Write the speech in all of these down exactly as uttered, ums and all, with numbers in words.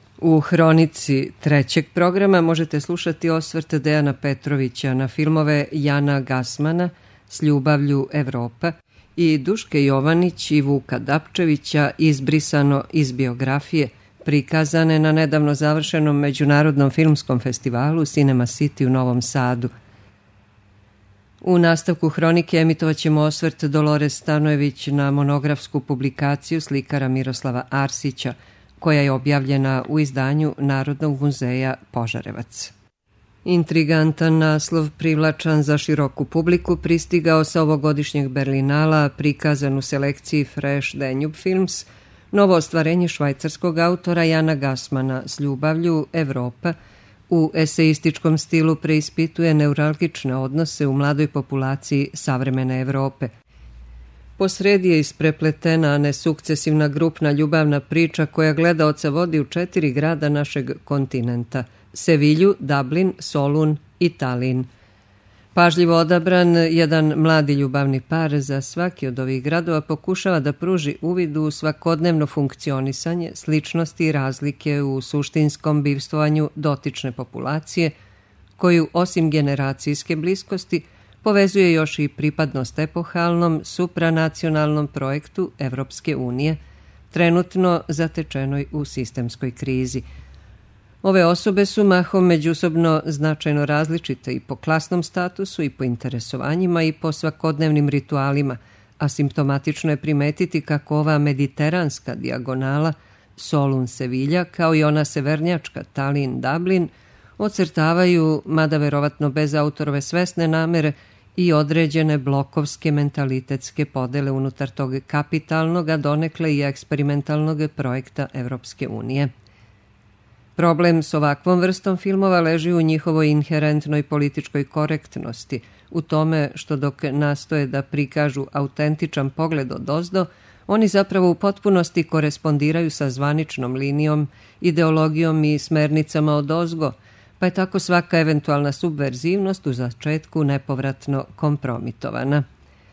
U hronici trećeg programa možete slušati osvrt Dejana Petrovića na filmove Jana Gassmana S ljubavlju Evropa i Duške Jovanić i Vuka Dapčevića Izbrisano iz biografije, prikazane na nedavno završenom Međunarodnom filmskom festivalu Cinema City u Novom Sadu. U nastavku hronike emitovat ćemo osvrt Dolores Stanojević na monografsku publikaciju slikara Miroslava Arsića, koja je objavljena u izdanju Narodnog muzeja Požarevac. Intrigantan naslov, privlačan za široku publiku, pristigao sa ovogodišnjeg Berlinala, prikazan u selekciji Fresh Danube Films, novo ostvarenje švajcarskog autora Jana Gassmana S ljubavlju Evropa u eseističkom stilu preispituje neuralgične odnose u mladoj populaciji savremene Evrope. Posredi je isprepletena nesukcesivna grupna ljubavna priča koja gledaoca vodi u četiri grada našeg kontinenta: Sevilju, Dublin, Solun i Talin. Pažljivo odabran, jedan mladi ljubavni par za svaki od ovih gradova pokušava da pruži uvid u svakodnevno funkcionisanje, sličnosti i razlike u suštinskom bivstvovanju dotične populacije, koju osim generacijske bliskosti povezuje još i pripadnost epohalnom supranacionalnom projektu Evropske unije, trenutno zatečenoj u sistemskoj krizi. Ove osobe su mahom međusobno značajno različite i po klasnom statusu i po interesovanjima i po svakodnevnim ritualima, a simptomatično je primetiti kako ova mediteranska dijagonala Solun-Sevilja kao i ona severnjačka Talin-Dublin ocrtavaju, mada verovatno bez autorove svesne namere, i određene blokovske mentalitetske podele unutar tog kapitalnog, a donekle i eksperimentalnog projekta Evropske unije. Problem s ovakvom vrstom filmova leži u njihovoj inherentnoj političkoj korektnosti, u tome što dok nastoje da prikažu autentičan pogled odozdo, oni zapravo u potpunosti korespondiraju sa zvaničnom linijom, ideologijom i smernicama odozgo, pa je tako svaka eventualna subverzivnost u začetku nepovratno kompromitovana.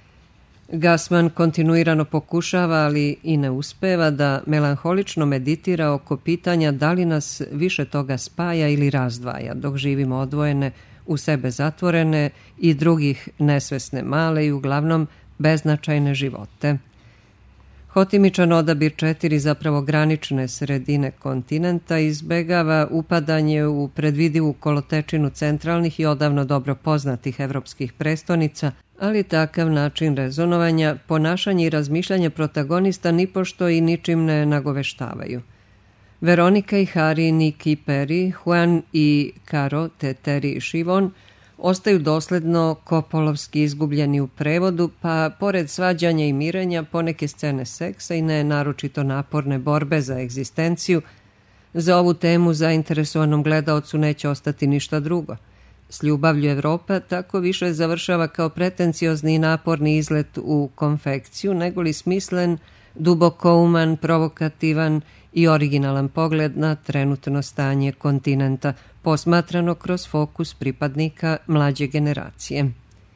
Gassman kontinuirano pokušava, ali i ne uspeva, da melanholično meditira oko pitanja da li nas više toga spaja ili razdvaja, dok živimo odvojene, u sebe zatvorene i drugih nesvesne male i uglavnom beznačajne živote. Hotimičan odabir četiri zapravo granične sredine kontinenta izbegava upadanje u predvidivu kolotečinu centralnih i odavno dobro poznatih evropskih prestonica, ali takav način rezonovanja, ponašanje i razmišljanje protagonista nipošto i ničim ne nagoveštavaju. Veronika i Harry, Nick i Perry, Juan i Caro te Terry i Shivon ostaju dosledno kopolovski izgubljeni u prevodu, pa pored svađanja i mirenja, poneke scene seksa i ne naročito naporne borbe za egzistenciju, za ovu temu zainteresovanom gledaocu neće ostati ništa drugo. S ljubavlju Evropa tako više završava kao pretenciozni i naporni izlet u konfekciju, negoli smislen, duboko uman, provokativan i originalan pogled na trenutno stanje kontinenta, posmatrano kroz fokus pripadnika mlađe generacije.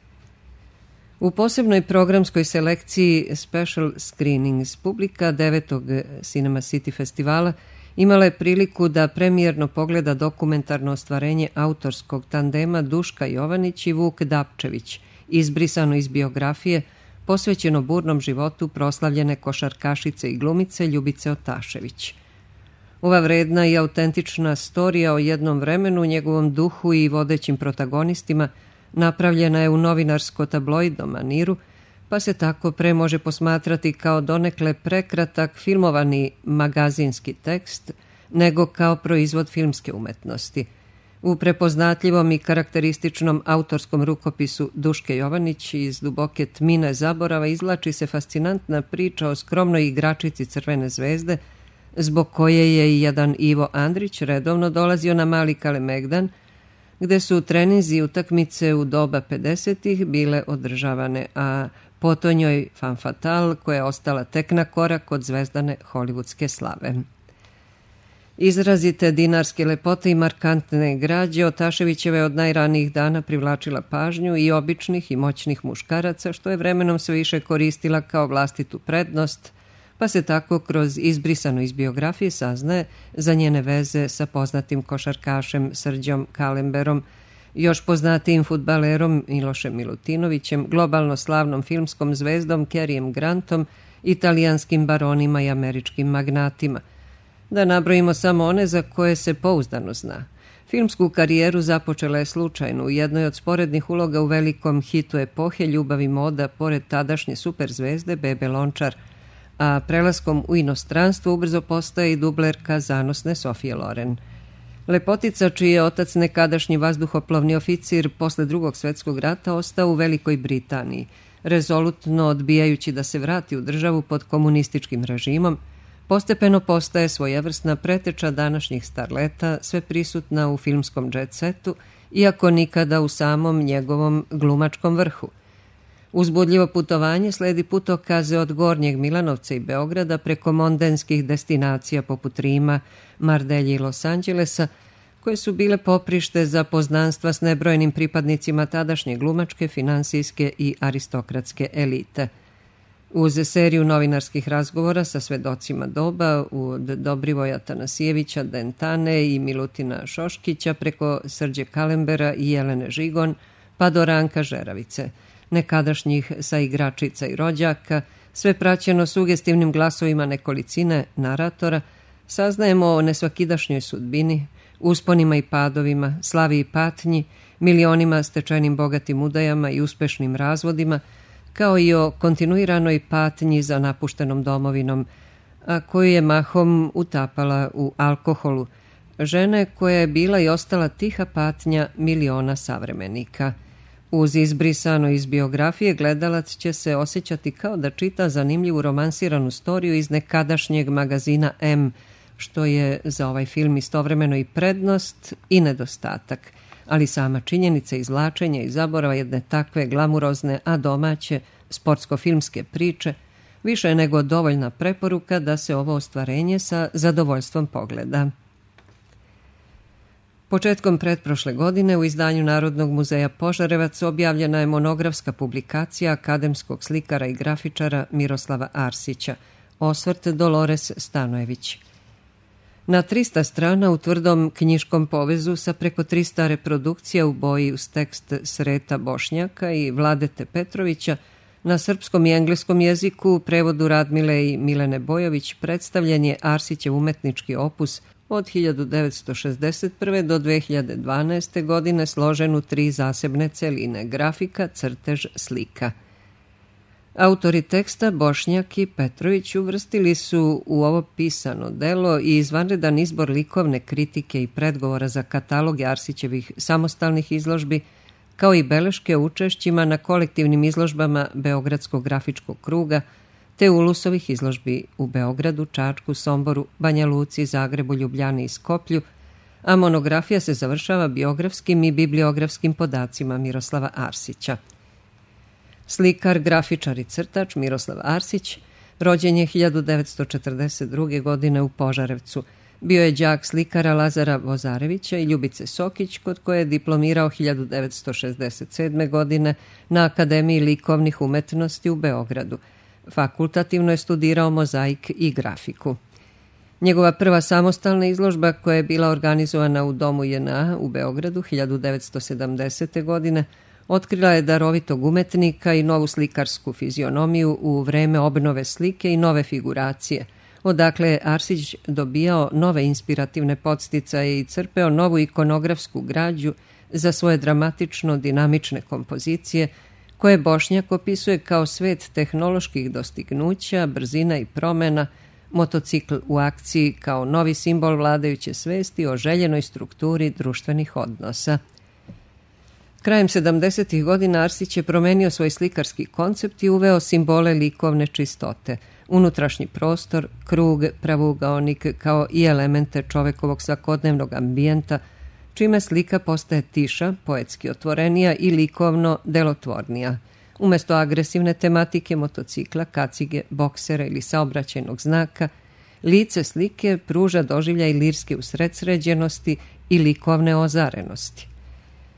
U posebnoj programskoj selekciji Special Screenings publika devetog Cinema City festivala imala je priliku da premijerno pogleda dokumentarno ostvarenje autorskog tandema Duška Jovanić i Vuk Dapčević, izbrisano iz biografije, posvećeno burnom životu proslavljene košarkašice i glumice Ljubice Otašević. Ova vredna i autentična storija o jednom vremenu, njegovom duhu i vodećim protagonistima napravljena je u novinarsko-tabloidnom maniru, pa se tako pre može posmatrati kao donekle prekratak filmovani magazinski tekst, nego kao proizvod filmske umetnosti. U prepoznatljivom i karakterističnom autorskom rukopisu Duške Jovanić iz duboke tmine zaborava izvlači se fascinantna priča o skromnoj igračici Crvene zvezde, zbog koje je i jedan Ivo Andrić redovno dolazio na Mali Kalemegdan, gde su treninzi i utakmice u doba pedesetih bile održavane, a po njoj femme fatale koja je ostala tek na korak od zvezdane hollywoodske slave. Izrazite dinarske lepote i markantne građe Otaševićeva je od najranijih dana privlačila pažnju i običnih i moćnih muškaraca, što je vremenom sve više koristila kao vlastitu prednost, pa se tako kroz izbrisano iz biografije saznaje za njene veze sa poznatim košarkašem Srđom Kalemberom, još poznatijim fudbalerom Milošem Milutinovićem, globalno slavnom filmskom zvezdom Carijem Grantom, italijanskim baronima i američkim magnatima. Da nabrojimo samo one za koje se pouzdano zna. Filmsku karijeru započela je slučajno u jednoj od sporednih uloga u velikom hitu epohe Ljubav i moda pored tadašnje superzvezde Bebe Lončar, a prelaskom u inostranstvo ubrzo postaje i dublerka zanosne Sofije Loren. Lepotica, čiji je otac nekadašnji vazduhoplovni oficir posle Drugog svjetskog rata, ostao u Velikoj Britaniji, rezolutno odbijajući da se vrati u državu pod komunističkim režimom, postepeno postaje svojevrsna preteča današnjih starleta, sve prisutna u filmskom jet setu, iako nikada u samom njegovom glumačkom vrhu. Uzbudljivo putovanje sledi putokaze od Gornjeg Milanovca i Beograda preko mondenskih destinacija poput Rima, Mardelje i Los Angelesa, koje su bile poprište za poznanstva s nebrojnim pripadnicima tadašnje glumačke, finansijske i aristokratske elite. Uz seriju novinarskih razgovora sa svedocima doba od Dobrivoja Tanasijevića, Dentane i Milutina Šoškića preko Srđe Kalembera i Jelene Žigon, pa do Ranka Žeravice, nekadašnjih saigračica i rođaka, sve praćeno sugestivnim glasovima nekolicine naratora, saznajemo o nesvakidašnjoj sudbini, usponima i padovima, slavi i patnji, milionima stečenim bogatim udajama i uspešnim razvodima, kao i o kontinuiranoj patnji za napuštenom domovinom, a koju je mahom utapala u alkoholu, žene koja je bila i ostala tiha patnja miliona savremenika. Uz izbrisano iz biografije gledalac će se osjećati kao da čita zanimljivu romansiranu storiju iz nekadašnjeg magazina M, što je za ovaj film istovremeno i prednost i nedostatak, ali sama činjenica izvlačenja i zaborava jedne takve glamurozne, a domaće, sportsko-filmske priče više je nego dovoljna preporuka da se ovo ostvarenje sa zadovoljstvom pogleda. Početkom pretprošle godine u izdanju Narodnog muzeja Požarevac objavljena je monografska publikacija akademskog slikara i grafičara Miroslava Arsića, osvrt Dolores Stanojević. Na trista strana u tvrdom knjiškom povezu sa preko trista reprodukcija u boji uz tekst Sreta Bošnjaka i Vladete Petrovića, na srpskom i engleskom jeziku u prevodu Radmile i Milene Bojović predstavljen je Arsićev umetnički opus od hiljadu devetsto šezdeset prve do dve hiljade dvanaeste. godine složen u tri zasebne celine: grafika, crtež, slika. Autori teksta Bošnjak i Petrović uvrstili su u ovo pisano delo i izvanredan izbor likovne kritike i predgovora za kataloge Arsićevih samostalnih izložbi, kao i beleške o učešćima na kolektivnim izložbama Beogradskog grafičkog kruga, te ulusovih izložbi u Beogradu, Čačku, Somboru, Banja Luci, Zagrebu, Ljubljani i Skoplju, a monografija se završava biografskim i bibliografskim podacima Miroslava Arsića. Slikar, grafičar i crtač Miroslav Arsić rođen je hiljadu devetsto četrdeset druge. godine u Požarevcu. Bio je đak slikara Lazara Vozarevića i Ljubice Sokić, kod koje je diplomirao hiljadu devetsto šezdeset sedme. godine na Akademiji likovnih umetnosti u Beogradu. Fakultativno je studirao mozaik i grafiku. Njegova prva samostalna izložba, koja je bila organizovana u Domu J N A u Beogradu hiljadu devetsto sedamdesete. godine, otkrila je darovitog umetnika i novu slikarsku fizionomiju u vreme obnove slike i nove figuracije, odakle je Arsić dobijao nove inspirativne podsticaje i crpeo novu ikonografsku građu za svoje dramatično dinamične kompozicije, koje Bošnjak opisuje kao svet tehnoloških dostignuća, brzina i promena, motocikl u akciji kao novi simbol vladajuće svesti o željenoj strukturi društvenih odnosa. Krajem sedamdesetih godina Arsić je promenio svoj slikarski koncept i uveo simbole likovne čistote, unutrašnji prostor, krug, pravougaonik, kao i elemente čovekovog svakodnevnog ambijenta, čime slika postaje tiša, poetski otvorenija i likovno delotvornija. Umesto agresivne tematike motocikla, kacige, boksera ili saobraćajnog znaka, lice slike pruža doživljaj lirske usredsređenosti i likovne ozarenosti.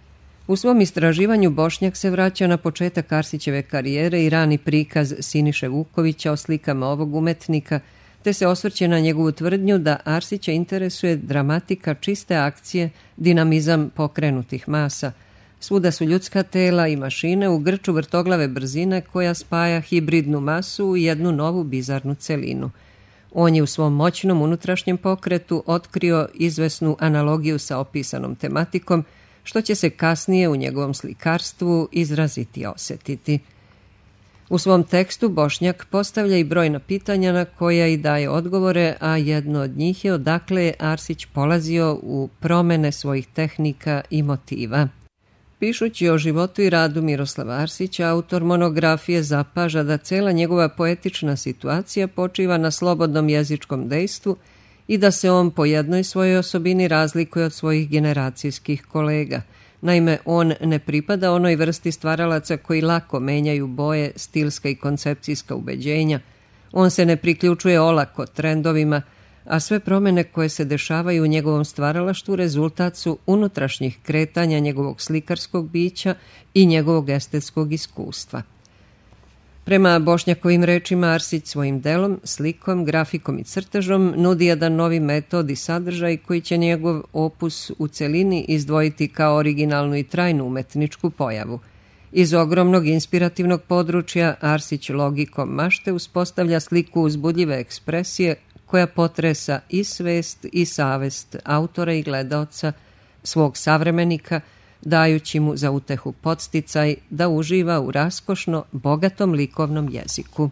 U svom istraživanju Bošnjak se vraća na početak Arsićeve karijere i rani prikaz Siniše Vukovića o slikama ovog umetnika, te se osvrće na njegovu tvrdnju da Arsića interesuje dramatika čiste akcije, dinamizam pokrenutih masa. Svuda su ljudska tela i mašine u grču vrtoglave brzine koja spaja hibridnu masu u jednu novu bizarnu celinu. On je u svom moćnom unutrašnjem pokretu otkrio izvesnu analogiju sa opisanom tematikom, što će se kasnije u njegovom slikarstvu izraziti osjetiti. U svom tekstu Bošnjak postavlja i brojna pitanja na koja i daje odgovore, a jedno od njih je odakle je Arsić polazio u promene svojih tehnika i motiva. Pišući o životu i radu Miroslava Arsića, autor monografije zapaža da cela njegova poetična situacija počiva na slobodnom jezičkom dejstvu i da se on po jednoj svojoj osobini razlikuje od svojih generacijskih kolega. Naime, on ne pripada onoj vrsti stvaralaca koji lako menjaju boje, stilska i koncepcijska ubeđenja. On se ne priključuje olako trendovima, a sve promene koje se dešavaju u njegovom stvaralaštvu rezultat su unutrašnjih kretanja njegovog slikarskog bića i njegovog estetskog iskustva. Prema Bošnjakovim rečima, Arsić svojim delom, slikom, grafikom i crtežom nudi jedan novi metod i sadržaj koji će njegov opus u celini izdvojiti kao originalnu i trajnu umetničku pojavu. Iz ogromnog inspirativnog područja Arsić logikom mašte uspostavlja sliku uzbudljive ekspresije koja potresa i svest i savest autora i gledaoca, svog savremenika, dajući mu za utehu podsticaj da uživa u raskošno bogatom likovnom jeziku.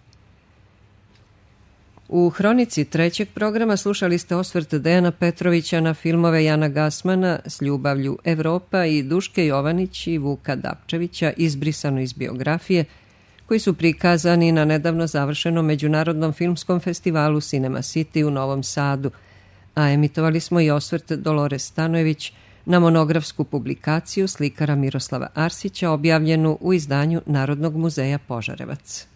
U hronici trećeg programa slušali ste osvrt Dejana Petrovića na filmove Jana Gasmana S ljubavlju Evropa i Duške Jovanić i Vuka Dapčevića izbrisano iz biografije, koji su prikazani na nedavno završenom Međunarodnom filmskom festivalu Cinema City u Novom Sadu, a emitovali smo i osvrt Dolores Stanojević na monografsku publikaciju slikara Miroslava Arsića objavljenu u izdanju Narodnog muzeja Požarevac.